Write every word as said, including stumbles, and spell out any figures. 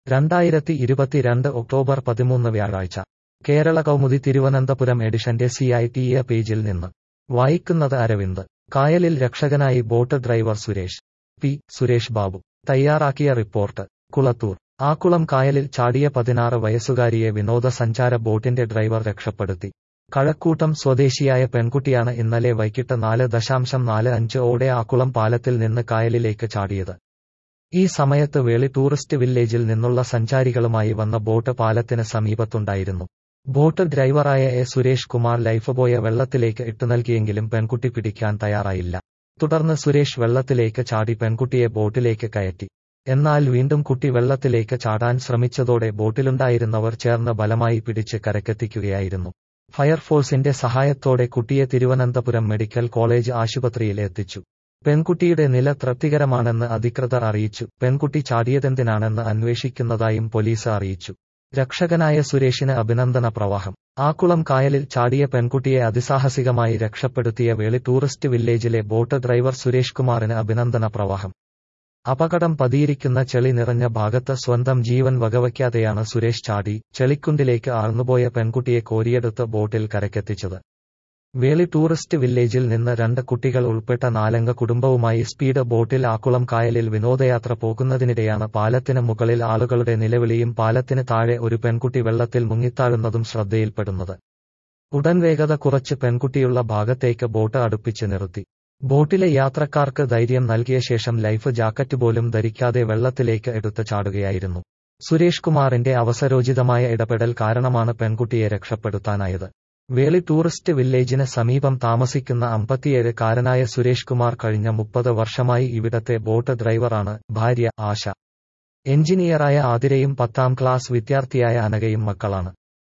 രണ്ടായിരത്തി ഇരുപത്തിരണ്ട് ഒക്ടോബർ പതിമൂന്ന് വ്യാഴാഴ്ച കേരള കൗമുദി തിരുവനന്തപുരം എഡിഷന്റെ സി ഐ ടി എ പേജിൽ നിന്ന് വായിക്കുന്നത് അരവിന്ദ്. കായലിൽ രക്ഷകനായി ബോട്ട് ഡ്രൈവർ സുരേഷ്. പി. സുരേഷ് ബാബു തയ്യാറാക്കിയ റിപ്പോർട്ട്. കുളത്തൂർ. ആക്കുളം കായലിൽ ചാടിയ പതിനാറ് വയസ്സുകാരിയെ വിനോദസഞ്ചാര ബോട്ടിന്റെ ഡ്രൈവർ രക്ഷപ്പെടുത്തി. കഴക്കൂട്ടം സ്വദേശിയായ പെൺകുട്ടിയാണ് ഇന്നലെ വൈകിട്ട് നാല് ദശാംശം നാല് അഞ്ച് ഓടെ ആക്കുളം പാലത്തിൽ നിന്ന് കായലിലേക്ക് ചാടിയത്. ഈ സമയത്ത് വേളി ടൂറിസ്റ്റ് വില്ലേജിൽ നിന്നുള്ള സഞ്ചാരികളുമായി വന്ന ബോട്ട് പാലത്തിന് സമീപത്തുണ്ടായിരുന്നു. ബോട്ട് ഡ്രൈവറായ എ സുരേഷ് കുമാർ ലൈഫ് ബോയ വെള്ളത്തിലേക്ക് ഇട്ടുനൽകിയെങ്കിലും പെൺകുട്ടി പിടിക്കാൻ തയ്യാറായില്ല. തുടർന്ന് സുരേഷ് വെള്ളത്തിലേക്ക് ചാടി പെൺകുട്ടിയെ ബോട്ടിലേക്ക് കയറ്റി. എന്നാൽ വീണ്ടും കുട്ടി വെള്ളത്തിലേക്ക് ചാടാൻ ശ്രമിച്ചതോടെ ബോട്ടിലുണ്ടായിരുന്നവർ ചേർന്ന് ബലമായി പിടിച്ച് കരക്കെത്തിക്കുകയായിരുന്നു. ഫയർഫോഴ്സിന്റെ സഹായത്തോടെ കുട്ടിയെ തിരുവനന്തപുരം മെഡിക്കൽ കോളേജ് ആശുപത്രിയിൽ എത്തിച്ചു. പെൺകുട്ടിയുടെ നില തൃപ്തികരമാണെന്ന് അധികൃതർ അറിയിച്ചു. പെൺകുട്ടി ചാടിയതെന്തിനാണെന്ന് അന്വേഷിക്കുന്നതായും പോലീസ് അറിയിച്ചു. രക്ഷകനായ സുരേഷിന് അഭിനന്ദന പ്രവാഹം. ആക്കുളം കായലിൽ ചാടിയ പെൺകുട്ടിയെ അതിസാഹസികമായി രക്ഷപ്പെടുത്തിയ വേളി ടൂറിസ്റ്റ് വില്ലേജിലെ ബോട്ട് ഡ്രൈവർ സുരേഷ് കുമാറിന് അഭിനന്ദന പ്രവാഹം. അപകടം പതിയിരിക്കുന്ന ചെളി നിറഞ്ഞ ഭാഗത്ത് സ്വന്തം ജീവൻ വകവയ്ക്കാതെയാണ് സുരേഷ് ചാടി ചെളിക്കുണ്ടിലേക്ക് ആഴ്ന്നുപോയ പെൺകുട്ടിയെ കോരിയെടുത്ത് ബോട്ടിൽ കരക്കെത്തിച്ചത്. വേളി ടൂറിസ്റ്റ് വില്ലേജിൽ നിന്ന് രണ്ട് കുട്ടികൾ ഉൾപ്പെട്ട നാലംഗ കുടുംബവുമായി സ്പീഡ് ബോട്ടിൽ ആക്കുളം കായലിൽ വിനോദയാത്ര പോകുന്നതിനിടെയാണ് പാലത്തിന് മുകളിൽ ആളുകളുടെ നിലവിളിയും പാലത്തിന് താഴെ ഒരു പെൺകുട്ടി വെള്ളത്തിൽ മുങ്ങിത്താഴുന്നതും ശ്രദ്ധയിൽപ്പെടുന്നത്. ഉടൻ വേഗത കുറച്ച് പെൺകുട്ടിയുള്ള ഭാഗത്തേക്ക് ബോട്ട് അടുപ്പിച്ച് നിർത്തി. ബോട്ടിലെ യാത്രക്കാർക്ക് ധൈര്യം നൽകിയ ശേഷം ലൈഫ് ജാക്കറ്റ് പോലും ധരിക്കാതെ വെള്ളത്തിലേക്ക് എടുത്ത് ചാടുകയായിരുന്നു. സുരേഷ് കുമാറിന്റെ അവസരോചിതമായ ഇടപെടൽ കാരണമാണ് പെൺകുട്ടിയെ രക്ഷപ്പെടുത്താനായത്. വേളി ടൂറിസ്റ്റ് വില്ലേജിന് സമീപം താമസിക്കുന്ന അമ്പത്തിയേഴ് കാരനായ സുരേഷ് കുമാർ കഴിഞ്ഞ മുപ്പത് വർഷമായി ഇവിടത്തെ ബോട്ട് ഡ്രൈവറാണ്. ഭാര്യ ആശ. എഞ്ചിനീയറായ ആതിരയും പത്താം ക്ലാസ് വിദ്യാർത്ഥിയായ അനഘയും മക്കളാണ്.